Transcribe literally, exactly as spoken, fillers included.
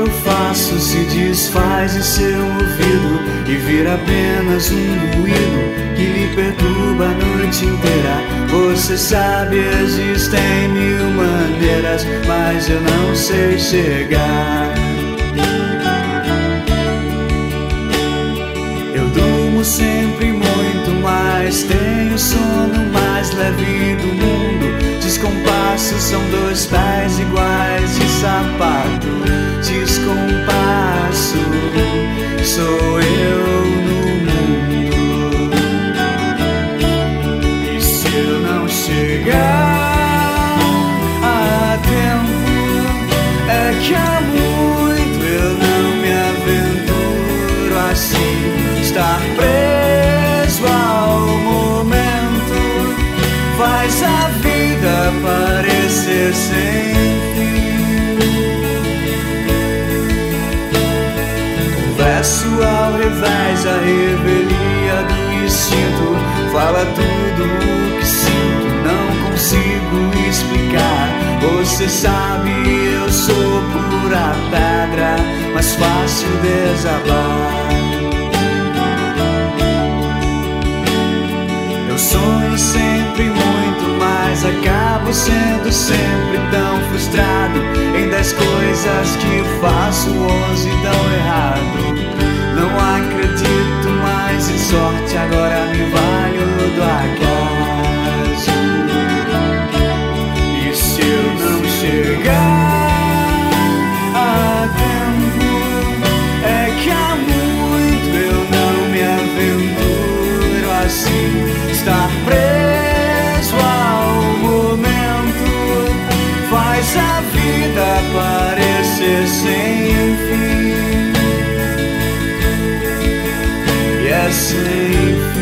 faço se desfaz em seu ouvido e vira apenas um ruído que lhe perturba a noite inteira. Você sabe, existem mil maneiras, mas eu não sei chegar. Eu durmo sempre muito mais, tenho o sono mais leve do mundo. Descompassos são dois pés iguais de sapato. Descompasso sou eu no mundo. E se eu não chegar a tempo, é que há muito eu não me aventuro assim. Estar preso ao momento faz a vida parecer sem fim. Converso ao revés, a revelia do instinto fala tudo o que sinto, não consigo explicar. Você sabe, eu sou pura pedra, mas fácil desabar. Eu sonho sempre muito mais, acabo sendo sempre tão frustrado em dez coisas que faço, onze dão errado. Não acredito mais em sorte, agora me valho do acaso. E se eu não chegar a tempo, é que há muito eu não me aventuro assim. Estar preso ao momento faz a vida parecer sem fim. E é sem fim.